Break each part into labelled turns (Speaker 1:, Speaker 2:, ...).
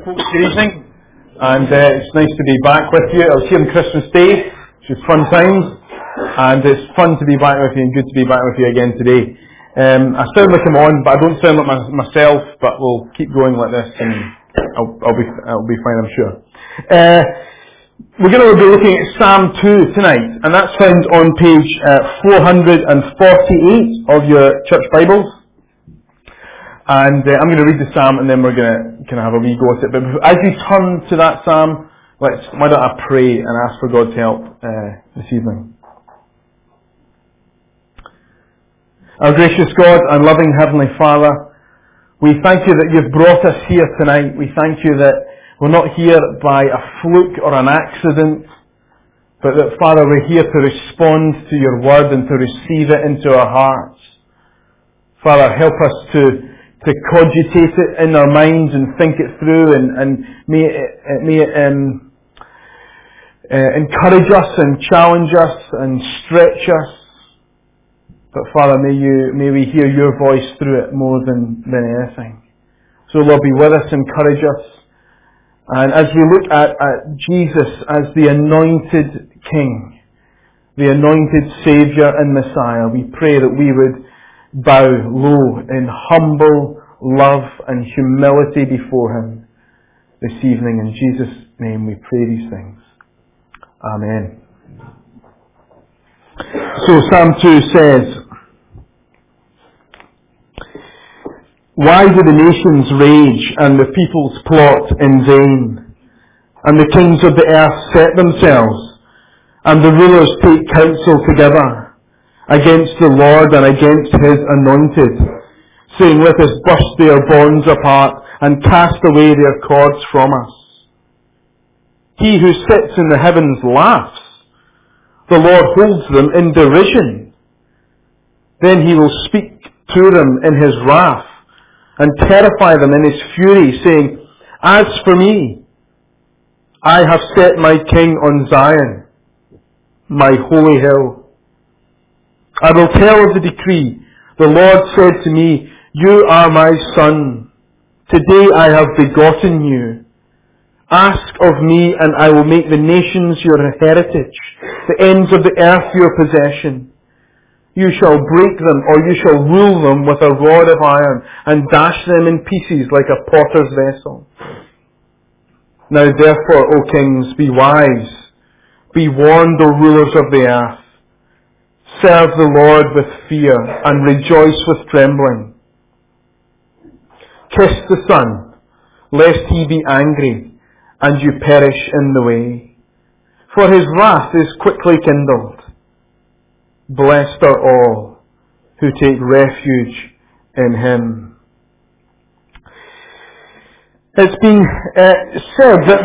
Speaker 1: folks, good evening, and it's nice to be back with you. I was here on Christmas Day, which was fun times, and it's fun to be back with you and good to be back with you again today. I sound like I'm on, but I don't sound like myself, but we'll keep going like this, and I'll be fine, I'm sure. We're going to be looking at Psalm 2 tonight, and that's found on page 448 of your church Bibles. And I'm going to read the psalm, and then we're going to kind of have a wee go at it. But as we turn to that psalm, why don't I pray and ask for God's help this evening. Our gracious God and loving Heavenly Father, we thank you that you've brought us here tonight. We thank you that we're not here by a fluke or an accident, but that, Father, we're here to respond to your word and to receive it into our hearts. Father, help us to cogitate it in our minds and think it through, and may it encourage us and challenge us and stretch us. But Father, may we hear your voice through it more than anything. So Lord, be with us, encourage us. And as we look at Jesus as the anointed King, the anointed Saviour and Messiah, we pray that we would bow low in humble love and humility before Him this evening. In Jesus' name we pray these things. Amen. So Psalm 2 says, "Why do the nations rage and the peoples plot in vain? And the kings of the earth set themselves, and the rulers take counsel together against the Lord and against His anointed, saying, let us burst their bonds apart and cast away their cords from us. He who sits in the heavens laughs. The Lord holds them in derision. Then He will speak to them in His wrath and terrify them in His fury, saying, as for me, I have set my King on Zion, my holy hill. I will tell of the decree. The Lord said to me, you are my son. Today I have begotten you. Ask of me, and I will make the nations your heritage, the ends of the earth your possession. You shall break them, or you shall rule them with a rod of iron, and dash them in pieces like a potter's vessel. Now therefore, O kings, be wise. Be warned, O rulers of the earth. Serve the Lord with fear, and rejoice with trembling. Kiss the Son, lest He be angry, and you perish in the way. For His wrath is quickly kindled. Blessed are all who take refuge in Him." It's been said that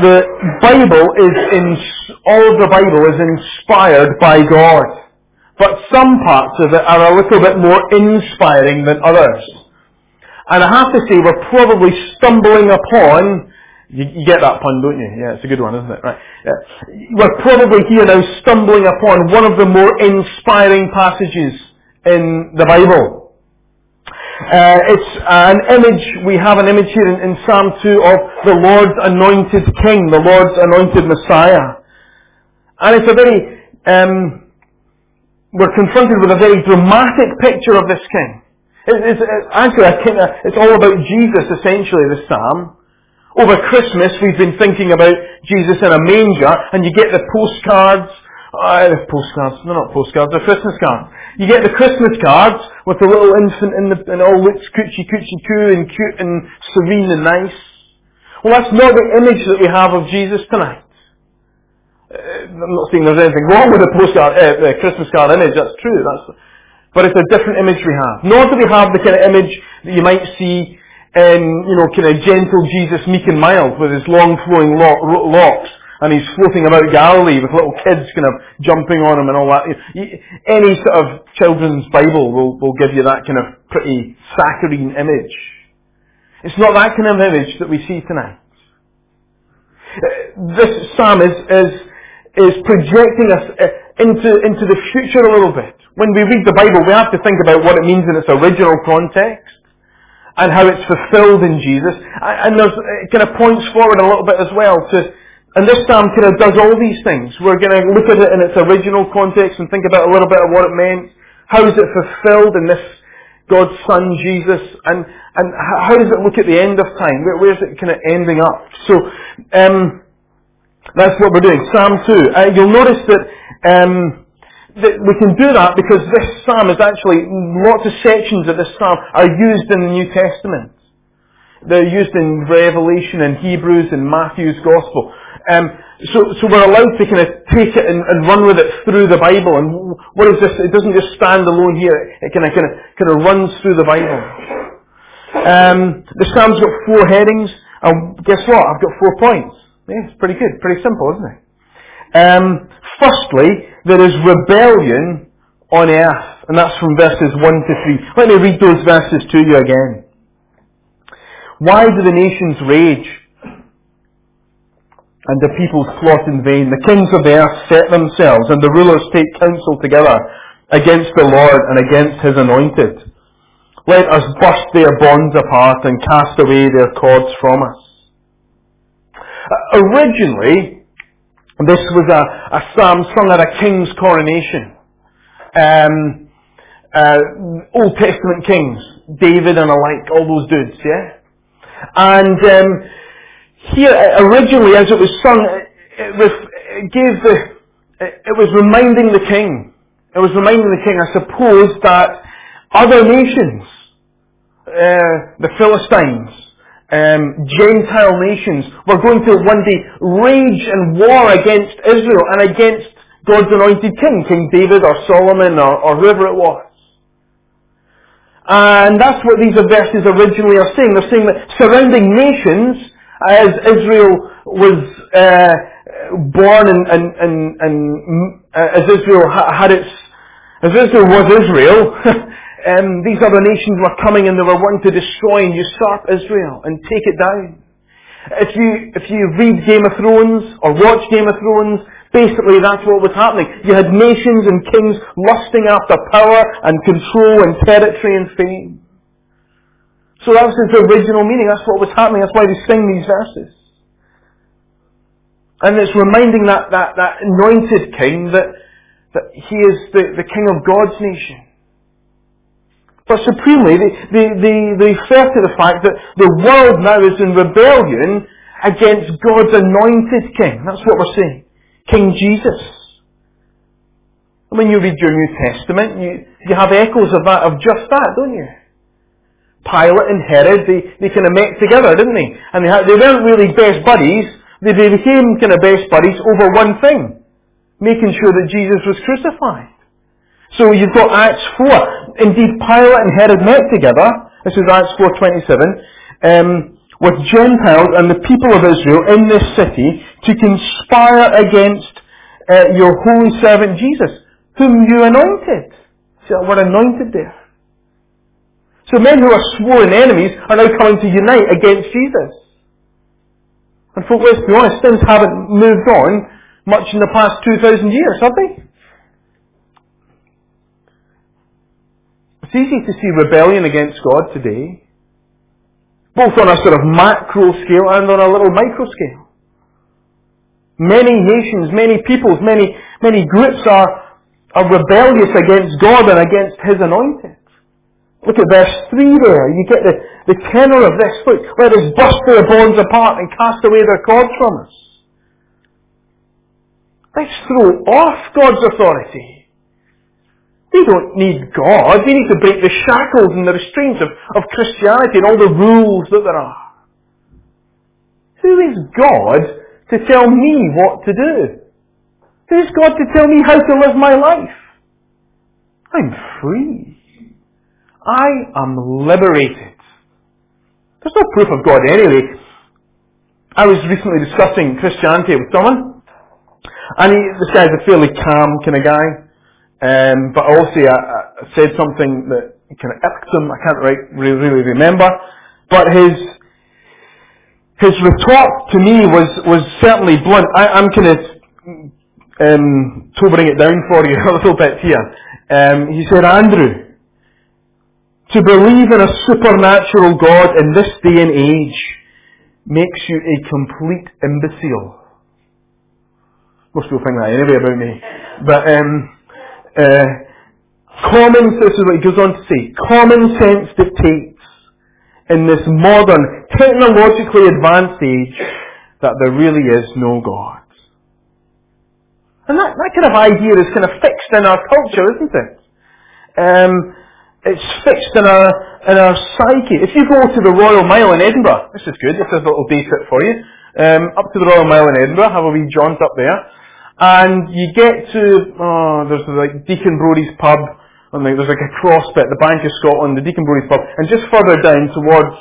Speaker 1: all of the Bible is inspired by God. But some parts of it are a little bit more inspiring than others. And I have to say, we're probably stumbling upon, you get that pun, don't you? Yeah, it's a good one, isn't it? Right. Yeah. We're probably here now stumbling upon one of the more inspiring passages in the Bible. It's an image, we have an image here in Psalm 2 of the Lord's anointed King, the Lord's anointed Messiah. And it's a very, we're confronted with a very dramatic picture of this King. It's all about Jesus, essentially, this psalm. Over Christmas, we've been thinking about Jesus in a manger, and you get the postcards. They're not postcards, they're Christmas cards. You get the Christmas cards with the little infant and it all looks coochie-coo and cute and serene and nice. Well, that's not the image that we have of Jesus tonight. I'm not saying there's anything wrong with the Christmas card image, that's true. But it's a different image we have. Nor do we have the kind of image that you might see in, kind of gentle Jesus, meek and mild, with his long flowing locks, and he's floating about Galilee with little kids kind of jumping on him and all that. Any sort of children's Bible will give you that kind of pretty saccharine image. It's not that kind of image that we see tonight. This psalm is projecting us into the future a little bit. When we read the Bible, we have to think about what it means in its original context. and how it's fulfilled in Jesus. And it kind of points forward a little bit as well and this psalm kind of does all these things. We're going to look at it in its original context and think about a little bit of what it meant. How is it fulfilled in this God's Son, Jesus? And how does it look at the end of time? Where's it kind of ending up? So, that's what we're doing. Psalm 2. You'll notice that we can do that because this psalm is actually, lots of sections of this psalm are used in the New Testament. They're used in Revelation and Hebrews and Matthew's Gospel. So we're allowed to kind of take it and run with it through the Bible. And what is this? It doesn't just stand alone here. It kind of runs through the Bible. The psalm's got 4 headings. And guess what? I've got 4 points. Yeah, it's pretty good. Pretty simple, isn't it? Firstly, there is rebellion on earth. And that's from verses 1 to 3. Let me read those verses to you again. Why do the nations rage? And the peoples plot in vain. The kings of the earth set themselves, and the rulers take counsel together against the Lord and against His anointed. Let us burst their bonds apart and cast away their cords from us. Originally, this was a psalm sung at a king's coronation. Old Testament kings, David and alike, all those dudes, yeah? And here, originally, as it was sung, it was reminding the king. It was reminding the king, I suppose, that other nations, the Philistines, Gentile nations, were going to one day rage and war against Israel and against God's anointed king, King David or Solomon or whoever it was. And that's what these verses originally are saying. They're saying that surrounding nations, as Israel was born and as Israel was Israel, these other nations were coming and they were wanting to destroy and usurp Israel and take it down. If you read Game of Thrones or watch Game of Thrones, basically that's what was happening. You had nations and kings lusting after power and control and territory and fame. So that was its original meaning. That's what was happening. That's why they sing these verses. And it's reminding that anointed king that he is the king of God's nation. But supremely, they refer to the fact that the world now is in rebellion against God's anointed king. That's what we're saying. King Jesus. And when you read your New Testament, you have echoes of just that, don't you? Pilate and Herod, they kind of met together, didn't they? And they weren't really best buddies. They became kind of best buddies over one thing. Making sure that Jesus was crucified. So you've got Acts 4. Indeed, Pilate and Herod met together. This is Acts 4:27. With Gentiles and the people of Israel in this city to conspire against your holy servant Jesus, whom you anointed. So we're anointed there. So men who are sworn enemies are now coming to unite against Jesus. And folks, let's be honest, things haven't moved on much in the past 2,000 years, have they? It's easy to see rebellion against God today, both on a sort of macro scale and on a little micro scale. Many nations, many peoples, many groups are rebellious against God and against His anointed. Look at verse 3 there. You get the tenor of this. Look, let us burst their bonds apart and cast away their cords from us. Let's throw off God's authority. They don't need God. They need to break the shackles and the restraints of Christianity and all the rules that there are. Who is God to tell me what to do? Who is God to tell me how to live my life? I'm free. I am liberated. There's no proof of God anyway. I was recently discussing Christianity with someone, and this guy's a fairly calm kind of guy, but also I said something that kind of irked him. I can't really remember, but his retort to me was certainly blunt. I'm kind of sobering it down for you a little bit here. He said, Andrew, To believe in a supernatural God in this day and age makes you a complete imbecile. Most people think that anyway about me. But this is what he goes on to say, common sense dictates in this modern, technologically advanced age that there really is no God. And that kind of idea is kind of fixed in our culture, isn't it? It's fixed in our psyche. If you go to the Royal Mile in Edinburgh, this is good, this is a little day trip for you, up to the Royal Mile in Edinburgh, have a wee jaunt up there, and you get to, there's like Deacon Brodie's pub, and there's like a cross bit, the Bank of Scotland, the Deacon Brodie's pub, and just further down towards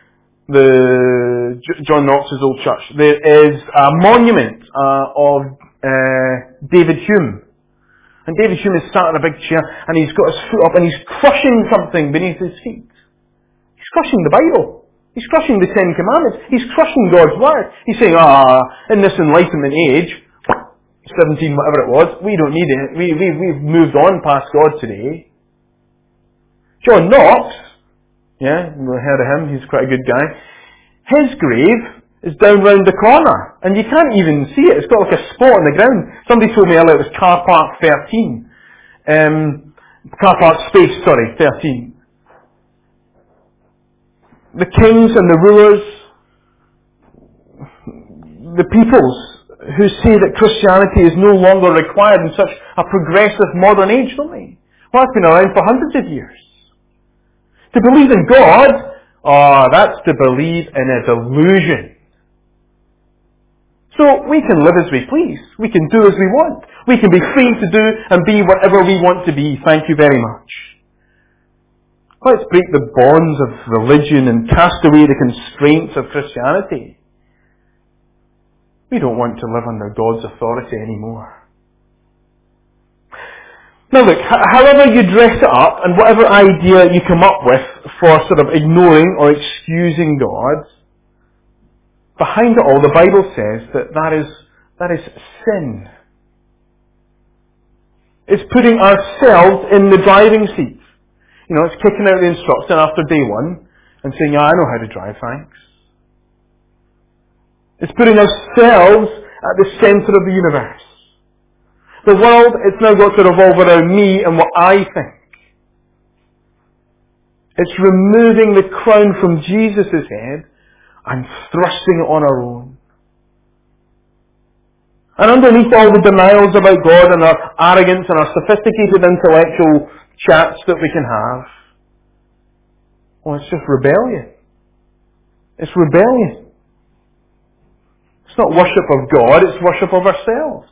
Speaker 1: the John Knox's old church, there is a monument of David Hume. And David Hume is sat in a big chair, and he's got his foot up, and he's crushing something beneath his feet. He's crushing the Bible. He's crushing the Ten Commandments. He's crushing God's Word. He's saying, in this Enlightenment age, 17, whatever it was, we don't need it. We've moved on past God today. John Knox, yeah, we've heard of him, he's quite a good guy. His grave is down round the corner, and you can't even see it. It's got like a spot on the ground. Somebody told me earlier it was car park 13. Car park space, 13. The kings and the rulers, the peoples who say that Christianity is no longer required in such a progressive modern age, don't they? Well, that's been around for hundreds of years. To believe in God, that's to believe in a delusion. So we can live as we please. We can do as we want. We can be free to do and be whatever we want to be. Thank you very much. Let's break the bonds of religion and cast away the constraints of Christianity. We don't want to live under God's authority anymore. Now look, however you dress it up and whatever idea you come up with for sort of ignoring or excusing God, behind it all, the Bible says that is sin. It's putting ourselves in the driving seat. You know, it's kicking out the instructor after day one and saying, I know how to drive, thanks. It's putting ourselves at the centre of the universe. The world, it's now got to revolve around me and what I think. It's removing the crown from Jesus' head and thrusting it on our own. And underneath all the denials about God and our arrogance and our sophisticated intellectual chats that we can have, well, it's just rebellion. It's rebellion. It's not worship of God, it's worship of ourselves.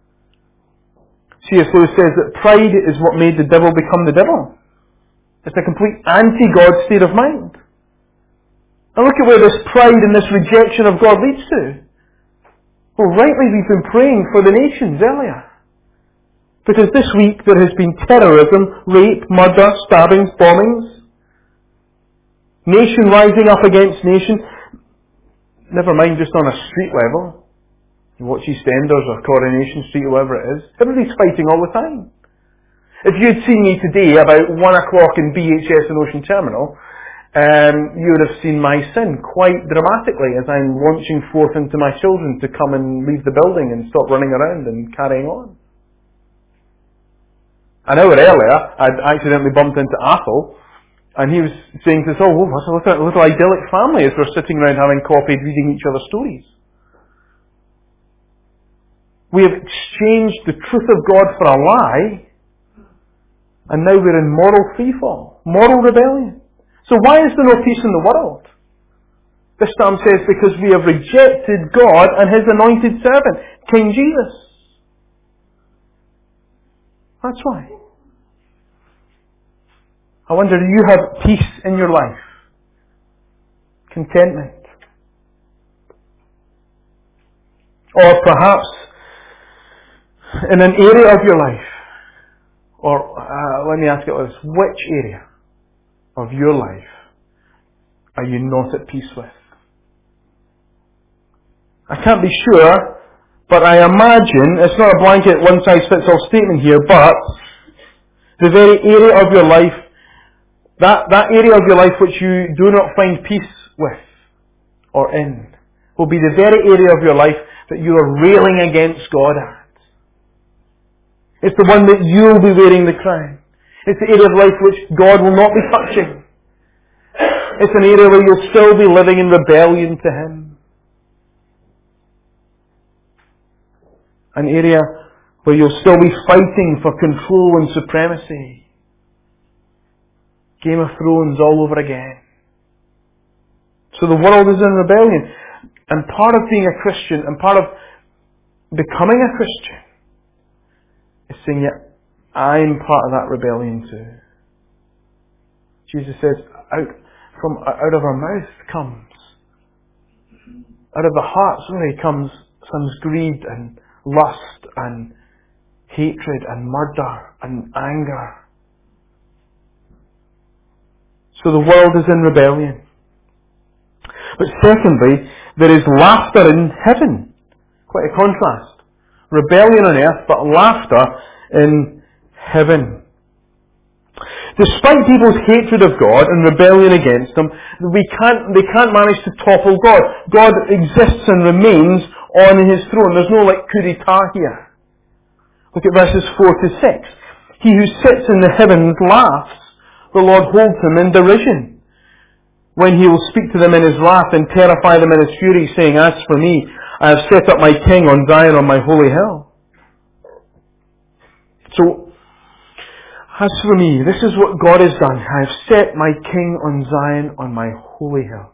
Speaker 1: C.S. Lewis says that pride is what made the devil become the devil. It's a complete anti-God state of mind. And look at where this pride and this rejection of God leads to. Well, rightly we've been praying for the nations earlier. Because this week there has been terrorism, rape, murder, stabbings, bombings. Nation rising up against nation. Never mind just on a street level. You watch EastEnders or Coronation Street or whatever it is. Everybody's fighting all the time. If you'd seen me today about 1 o'clock in BHS and Ocean Terminal, you would have seen my sin quite dramatically as I'm launching forth into my children to come and leave the building and stop running around and carrying on. An hour earlier, I'd accidentally bumped into Athol, and he was saying to us, look at a little idyllic family as we're sitting around having coffee, reading each other's stories. We have exchanged the truth of God for a lie, and now we're in moral freefall, moral rebellion. So why is there no peace in the world? This psalm says because we have rejected God and His anointed servant, King Jesus. That's why. I wonder, do you have peace in your life? Contentment? Or perhaps in an area of your life, or let me ask it like this, which area of your life are you not at peace with? I can't be sure, but I imagine, it's not a blanket one-size-fits-all statement here, but the very area of your life That area of your life which you do not find peace with or in will be the very area of your life that you are railing against God at. It's the one that you'll be wearing the crown. It's the area of life which God will not be touching. It's an area where you'll still be living in rebellion to Him. An area where you'll still be fighting for control and supremacy. Game of Thrones all over again. So the world is in rebellion. And part of being a Christian and part of becoming a Christian is saying, yeah, I'm part of that rebellion too. Jesus says, out of our mouth comes, out of the heart, comes greed and lust and hatred and murder and anger. So the world is in rebellion. But secondly, there is laughter in heaven. Quite a contrast. Rebellion on earth, but laughter in heaven. Despite people's hatred of God and rebellion against Him, they can't manage to topple God. God exists and remains on His throne. There's no coup d'etat here. Look at verses 4 to 6. He who sits in the heavens laughs. The Lord holds him in derision. When He will speak to them in His wrath and terrify them in His fury, saying, as for me, I have set up my king on Zion, on my holy hill. So, as for me, this is what God has done. I have set my king on Zion, on my holy hill.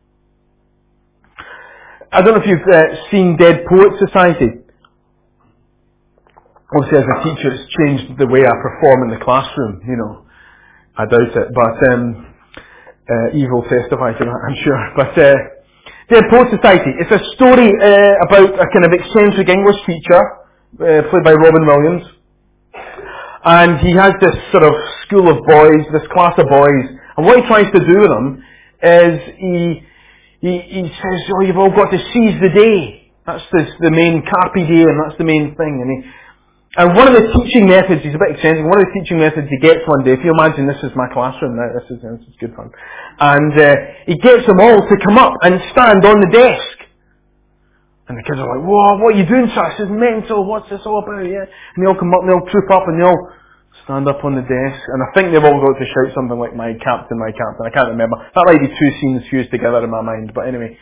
Speaker 1: I don't know if you've seen Dead Poets Society. Obviously, as a teacher, it's changed the way I perform in the classroom, I doubt it, but evil testifies to that, I'm sure. But Dead Poets Society, it's a story about a kind of eccentric English teacher, played by Robin Williams. And he has this sort of school of boys, this class of boys, and what he tries to do with them is he says, you've all got to seize the day. That's the main carpe diem, that's the main thing. And one of the teaching methods, he's a bit eccentric, one of the teaching methods he gets one day, if you imagine this is my classroom now, this is good fun. And he gets them all to come up and stand on the desk. And the kids are like, whoa, what are you doing, sir? This is mental, what's this all about? Yeah. And they all come up and they all troop up and they all stand up on the desk. And I think they've all got to shout something like, my captain, my captain. I can't remember. That might be two scenes fused together in my mind, but anyway.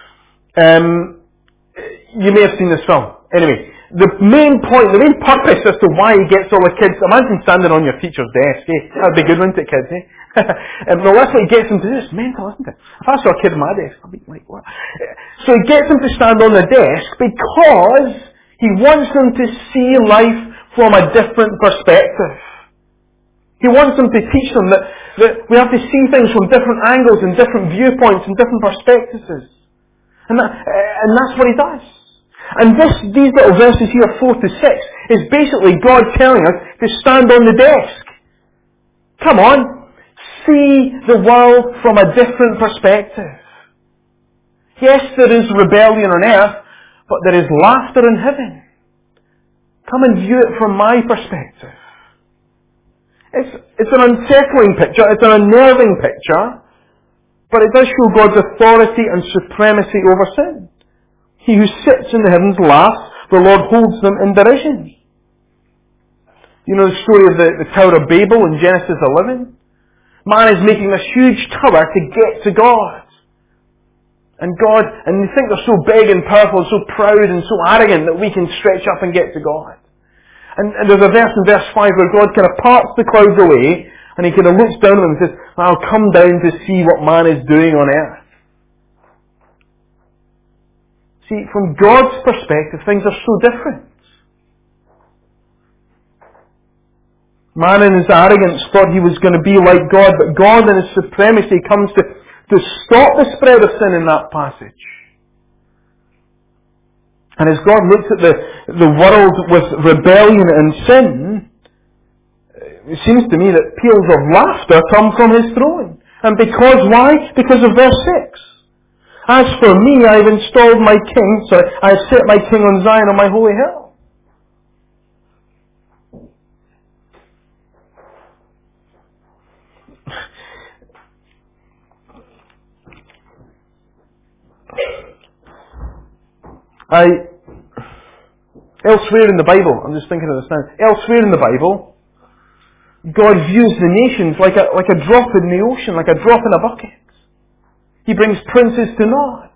Speaker 1: You may have seen this film. Anyway, the main point, the main purpose as to why he gets all the kids, imagine standing on your teacher's desk, That'd be good, wouldn't it, kids, well, that's what he gets them to do. It's mental, isn't it? If I saw a kid on my desk, I'd be like, what? So he gets them to stand on the desk because he wants them to see life from a different perspective. He wants them to teach them that we have to see things from different angles and different viewpoints and different perspectives. And that's what he does. And these little verses here, 4 to 6, is basically God telling us to stand on the desk. Come on, see the world from a different perspective. Yes, there is rebellion on earth, but there is laughter in heaven. Come and view it from my perspective. It's an unsettling picture, it's an unnerving picture, but it does show God's authority and supremacy over sin. He who sits in the heavens laughs, the Lord holds them in derision. You know the story of the Tower of Babel in Genesis 11? Man is making this huge tower to get to God. And they think they're so big and powerful and so proud and so arrogant that we can stretch up and get to God. And there's a verse in verse 5 where God kind of parts the clouds away and He kind of looks down on them and says, I'll come down to see what man is doing on earth. See, from God's perspective, things are so different. Man in his arrogance thought he was going to be like God, but God in His supremacy comes to stop the spread of sin in that passage. And as God looks at the world with rebellion and sin, it seems to me that peals of laughter come from His throne. And why? Because of verse 6. As for me, I have installed my king, I have set my king on Zion, on my holy hill. Elsewhere in the Bible, I'm just thinking of this now, elsewhere in the Bible, God views the nations like a drop in the ocean, like a drop in a bucket. He brings princes to naught.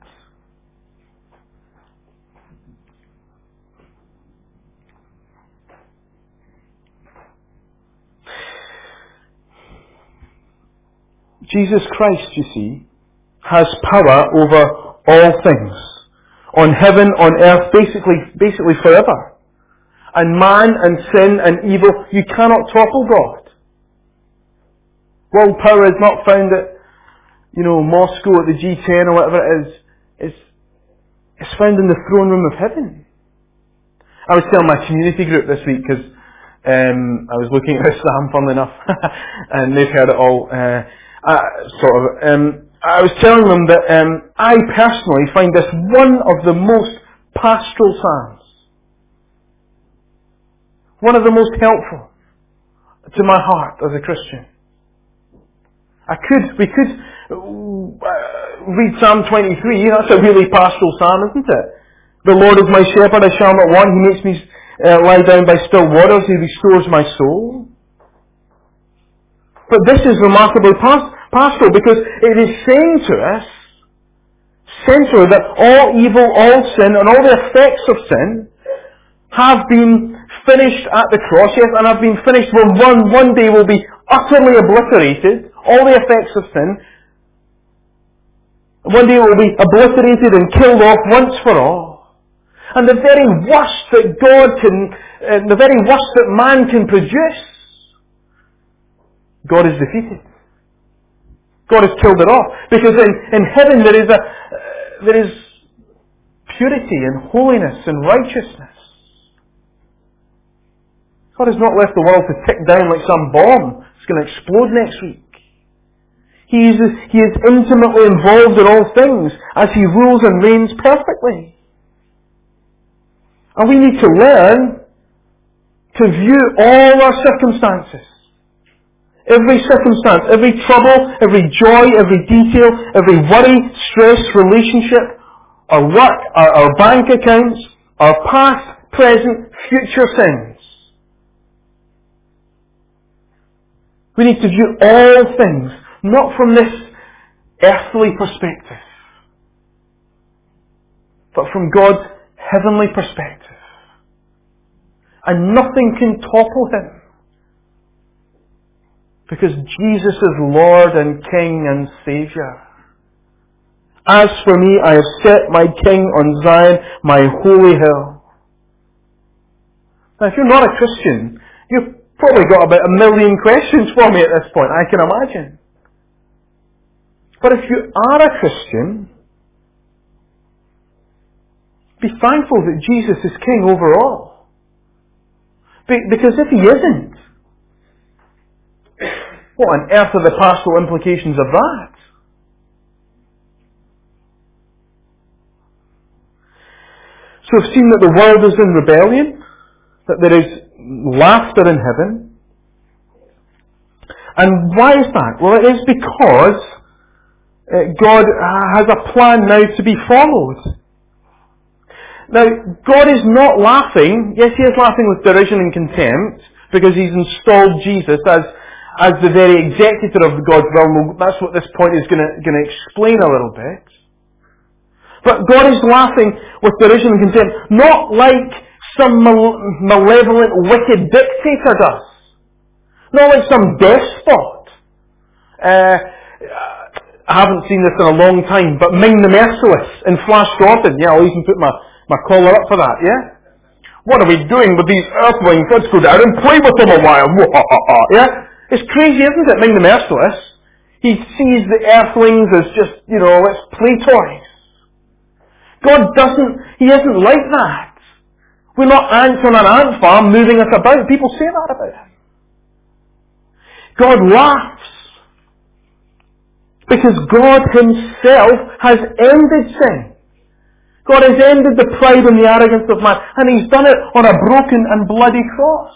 Speaker 1: Jesus Christ, you see, has power over all things. On heaven, on earth, basically forever. And man and sin and evil, you cannot topple God. World power is not found at, Moscow at the G10 or whatever it is. It's found in the throne room of heaven. I was telling my community group this week because I was looking at Islam, funnily enough, and they've heard it all. I was telling them that I personally find this one of the most pastoral psalms. One of the most helpful to my heart as a Christian. We could read Psalm 23. That's a really pastoral psalm, isn't it? The Lord is my shepherd, I shall not want. He makes me lie down by still waters. He restores my soul. But this is remarkably pastoral because it is saying to us, centrally, that all evil, all sin, and all the effects of sin have been finished at the cross, yes, and have been finished, one day will be utterly obliterated, all the effects of sin. One day it will be obliterated and killed off once for all. And the very worst that the very worst that man can produce, God has defeated. God has killed it off. Because in heaven there is purity and holiness and righteousness. God has not left the world to tick down like some bomb that's going to explode next week. He is intimately involved in all things as He rules and reigns perfectly. And we need to learn to view all our circumstances. Every circumstance, every trouble, every joy, every detail, every worry, stress, relationship, our work, our bank accounts, our past, present, future sins. We need to view all things, not from this earthly perspective, but from God's heavenly perspective. And nothing can topple Him. Because Jesus is Lord and King and Saviour. As for me, I have set my King on Zion, my holy hill. Now, if you're not a Christian, you've probably got about 1 million questions for me at this point, I can imagine. But if you are a Christian, be thankful that Jesus is King over all. Because if He isn't, what on earth are the pastoral implications of that? So we've seen that the world is in rebellion, that there is laughter in heaven. And why is that? Well, it is because God has a plan now to be followed. Now, God is not laughing. Yes, He is laughing with derision and contempt because He's installed Jesus as the very executor of God's will. That's what this point is going to explain a little bit. But God is laughing with derision and contempt, not like some malevolent, wicked dictator does. Not like some despot. I haven't seen this in a long time, but Ming the Merciless in Flash Gordon. Yeah, I'll even put my collar up for that, yeah? What are we doing with these earthlings? Let's go down and play with them a while. Yeah? It's crazy, isn't it, Ming the Merciless? He sees the earthlings as just, let's play toys. God He isn't like that. We're not ants on an ant farm moving us about. People say that about Him. God laughs. Because God Himself has ended sin. God has ended the pride and the arrogance of man. And He's done it on a broken and bloody cross.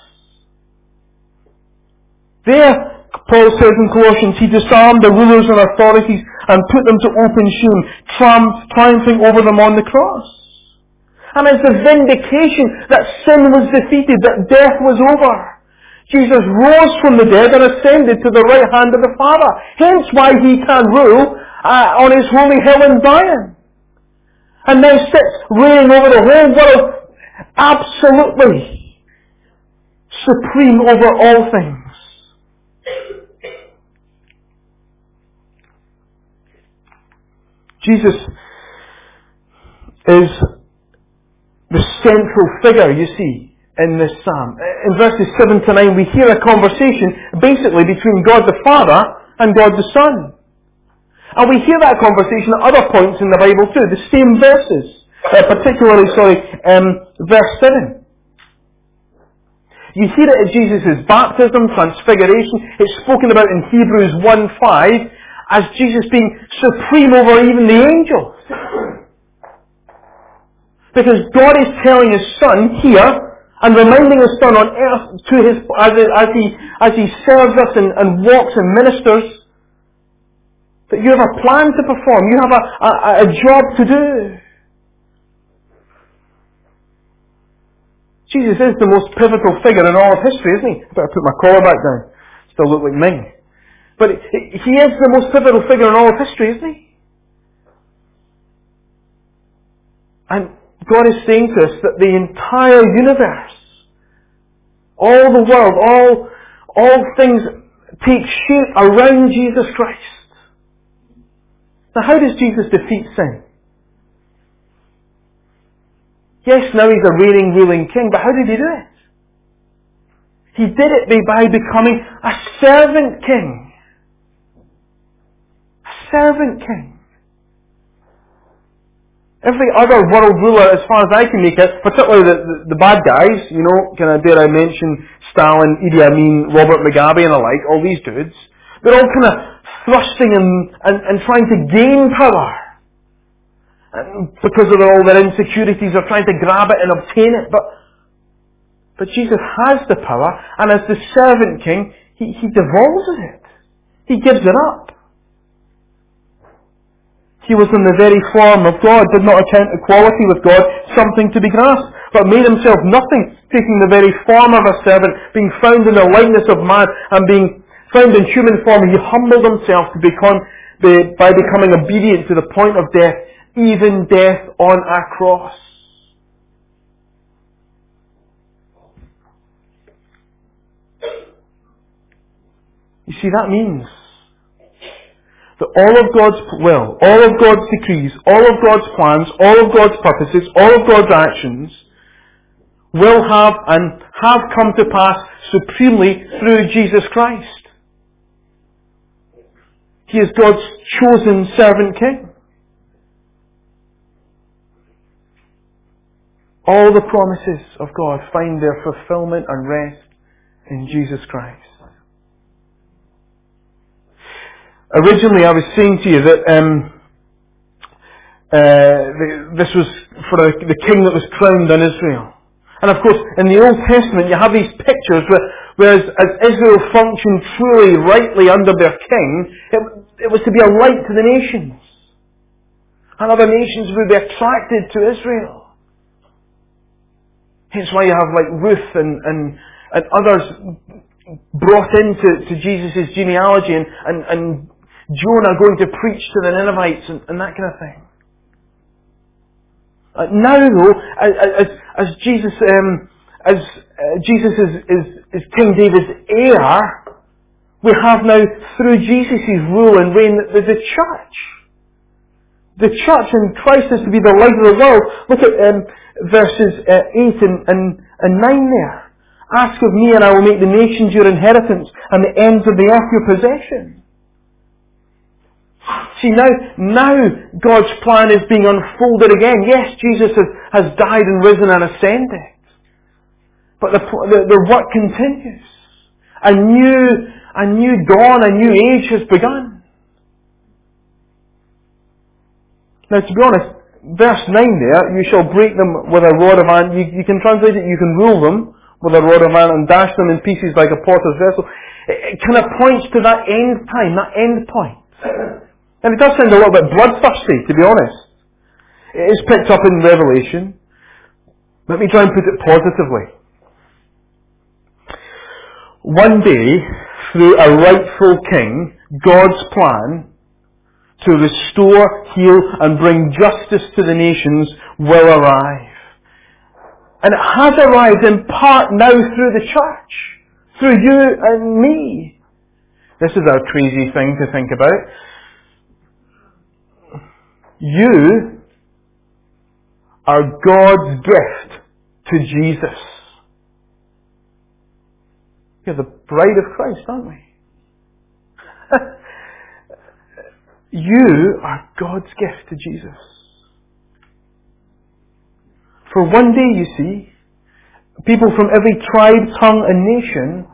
Speaker 1: There, Paul says in Colossians, He disarmed the rulers and authorities and put them to open shame, triumphing over them on the cross. and as the vindication that sin was defeated, that death was over. Jesus rose from the dead and ascended to the right hand of the Father. Hence why He can rule on His holy hill in Zion. And now sits reigning over the whole world, absolutely supreme over all things. Jesus is the central figure, you see, in this psalm. In verses 7 to 9, we hear a conversation basically between God the Father and God the Son. And we hear that conversation at other points in the Bible too, the same verses. Particularly, verse 7. You hear it at Jesus' baptism, transfiguration. It's spoken about in Hebrews 1:5 as Jesus being supreme over even the angels. Because God is telling His Son here, and reminding His Son on earth as He serves us and walks and ministers, that you have a plan to perform. You have a job to do. Jesus is the most pivotal figure in all of history, isn't He? I better put my collar back down. Still look like Ming. But He is the most pivotal figure in all of history, isn't He? And God is saying to us that the entire universe, all the world, all things take shape around Jesus Christ. Now how does Jesus defeat sin? Yes, now He's a reigning, ruling King, but how did He do it? He did it by becoming a servant King. A servant King. Every other world ruler, as far as I can make it, particularly the bad guys, dare I mention Stalin, Idi Amin, Robert Mugabe and the like, all these dudes, they're all kind of thrusting and trying to gain power. And because of all their insecurities, they're trying to grab it and obtain it. But Jesus has the power, and as the servant King, He divulges it. He gives it up. He was in the very form of God, did not account equality with God something to be grasped, but made Himself nothing, taking the very form of a servant, being found in the likeness of man, and being found in human form, He humbled Himself by becoming obedient to the point of death, even death on a cross. You see, that means that all of God's will, all of God's decrees, all of God's plans, all of God's purposes, all of God's actions will have and have come to pass supremely through Jesus Christ. He is God's chosen servant King. All the promises of God find their fulfillment and rest in Jesus Christ. Originally I was saying to you that this was for the king that was crowned on Israel. And of course, in the Old Testament you have these pictures where as Israel functioned truly rightly under their king, it was to be a light to the nations. And other nations would be attracted to Israel. Hence why you have like Ruth and others brought into Jesus' genealogy and Jonah going to preach to the Ninevites and that kind of thing. Now though, as Jesus is King David's heir, we have now through Jesus' rule and reign the church. The church and Christ is to be the light of the world. Look at verses 8 and 9 there. Ask of me and I will make the nations your inheritance and the ends of the earth your possession. See, now God's plan is being unfolded again. Yes, Jesus has died and risen and ascended. But the work continues. A new dawn, a new age has begun. Now, to be honest, verse 9 there, you shall break them with a rod of iron. You can translate it, you can rule them with a rod of iron and dash them in pieces like a potter's vessel. It kind of points to that end time, that end point. And it does sound a little bit bloodthirsty, to be honest. It is picked up in Revelation. Let me try and put it positively. One day, through a rightful king, God's plan to restore, heal, and bring justice to the nations will arrive. And it has arrived in part now through the church, through you and me. This is a crazy thing to think about. You are God's gift to Jesus. You're the bride of Christ, aren't we? You are God's gift to Jesus. For one day, you see, people from every tribe, tongue, and nation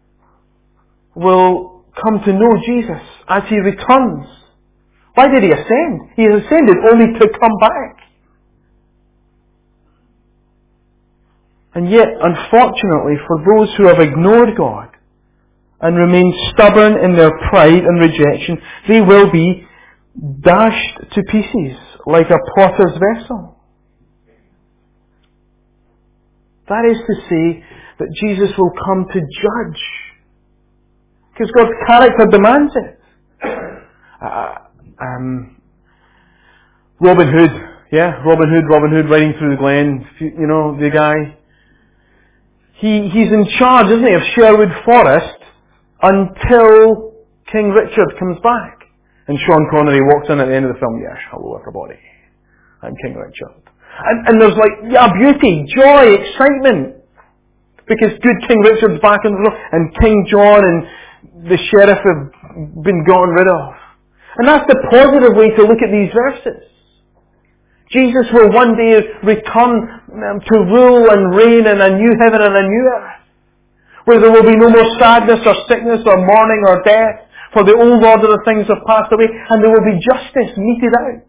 Speaker 1: will come to know Jesus as He returns. Why did He ascend? He ascended only to come back. And yet, unfortunately, for those who have ignored God and remain stubborn in their pride and rejection, they will be dashed to pieces like a potter's vessel. That is to say that Jesus will come to judge. Because God's character demands it. Robin Hood, Robin Hood riding through the glen, you know, the guy. He's in charge, isn't he, of Sherwood Forest until King Richard comes back. And Sean Connery walks in at the end of the film, yes, hello everybody, I'm King Richard. And there's beauty, joy, excitement. Because good King Richard's back in the room, and King John and the sheriff have been gotten rid of. And that's the positive way to look at these verses. Jesus will one day return to rule and reign in a new heaven and a new earth, where there will be no more sadness or sickness or mourning or death, for the old order of things have passed away, and there will be justice meted out.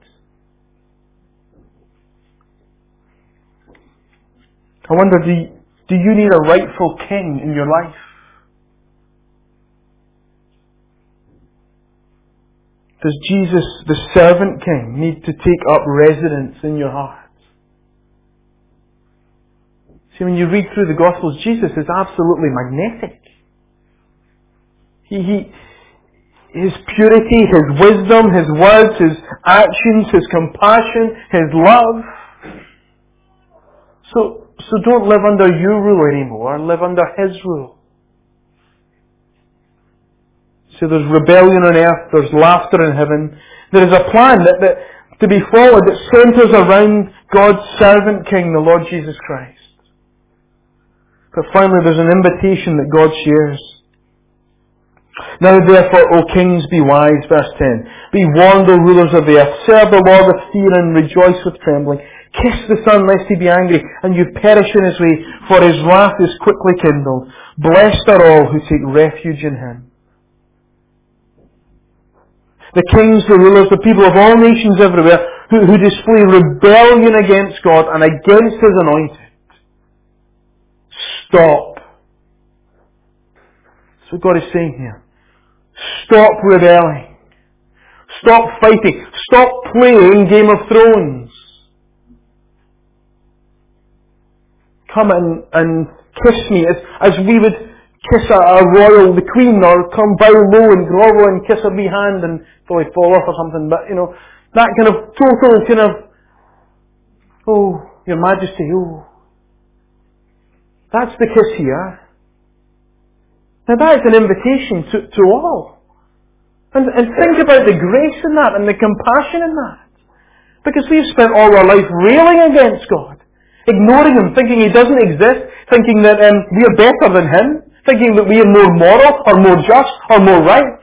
Speaker 1: I wonder, do you need a rightful king in your life? Does Jesus, the servant king, need to take up residence in your heart? See, when you read through the Gospels, Jesus is absolutely magnetic. His purity, His wisdom, His words, His actions, His compassion, His love. So don't live under your rule anymore. Live under His rule. So there's rebellion on earth, there's laughter in heaven. There is a plan that to be followed that centres around God's servant king, the Lord Jesus Christ. But finally there's an invitation that God shares. Now therefore, O kings, be wise, verse 10. Be warned, O rulers of the earth. Serve the Lord with fear and rejoice with trembling. Kiss the Son, lest He be angry, and you perish in His way, for His wrath is quickly kindled. Blessed are all who take refuge in Him. The kings, the rulers, the people of all nations everywhere who display rebellion against God and against His anointed. Stop. That's what God is saying here. Stop rebelling. Stop fighting. Stop playing Game of Thrones. Come and kiss me as we would kiss a royal, the queen, or come bow low and grovel and kiss her wee hand and probably fall off or something. But, that kind of total oh, Your Majesty, oh. That's the kiss here. Now that is an invitation to all. And think about the grace in that and the compassion in that. Because we've spent all our life railing against God, ignoring Him, thinking He doesn't exist, thinking that we are better than Him, thinking that we are more moral or more just or more right.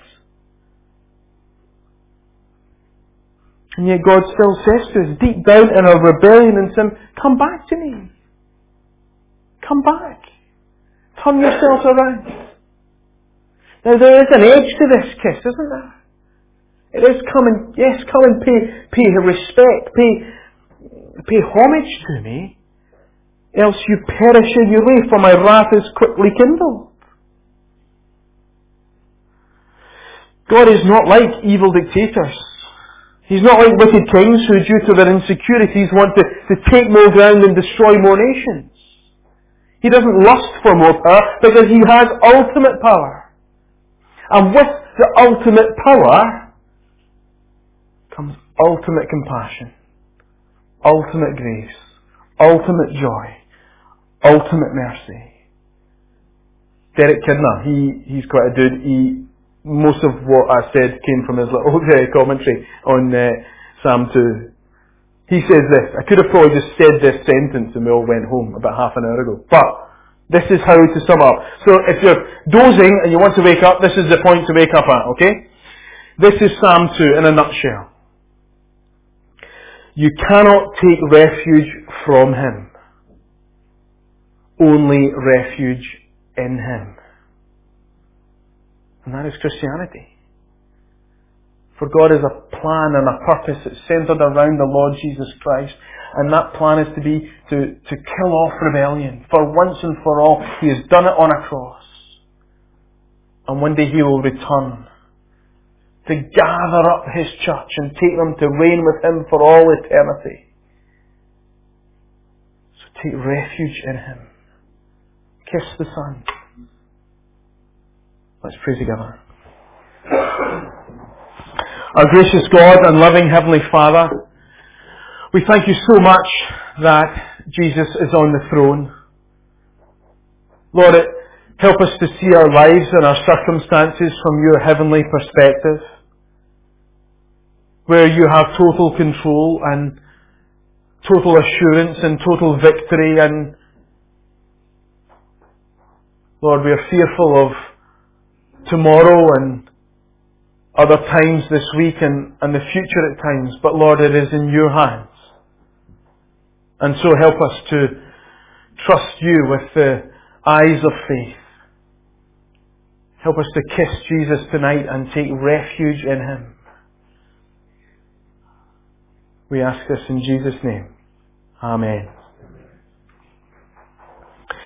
Speaker 1: And yet God still says to us, deep down in our rebellion and sin, come back to me. Come back. Turn yourself around. Now there is an edge to this kiss, isn't there? It is come and pay respect, pay homage to me, else you perish in your way, for my wrath is quickly kindled. God is not like evil dictators. He's not like wicked kings who, due to their insecurities, want to take more ground and destroy more nations. He doesn't lust for more power because he has ultimate power. And with the ultimate power comes ultimate compassion, ultimate grace, ultimate joy, ultimate mercy. Derek Kidner, he's quite a dude. Most of what I said came from his little commentary on Psalm 2. He says this. I could have probably just said this sentence and we all went home about half an hour ago. But this is how to sum up. So if you're dozing and you want to wake up, this is the point to wake up at, okay? This is Psalm 2 in a nutshell. You cannot take refuge from Him. Only refuge in Him. And that is Christianity. For God has a plan and a purpose that's centered around the Lord Jesus Christ. And that plan is to be to kill off rebellion. For once and for all, He has done it on a cross. And one day He will return to gather up His church and take them to reign with Him for all eternity. So take refuge in Him. Kiss the Son. Let's pray together. Our gracious God and loving Heavenly Father, we thank You so much that Jesus is on the throne. Lord, help us to see our lives and our circumstances from Your heavenly perspective, where You have total control and total assurance and total victory. And Lord, we are fearful of tomorrow and other times this week and the future at times. But Lord, it is in Your hands. And so help us to trust You with the eyes of faith. Help us to kiss Jesus tonight and take refuge in Him. We ask this in Jesus' name. Amen.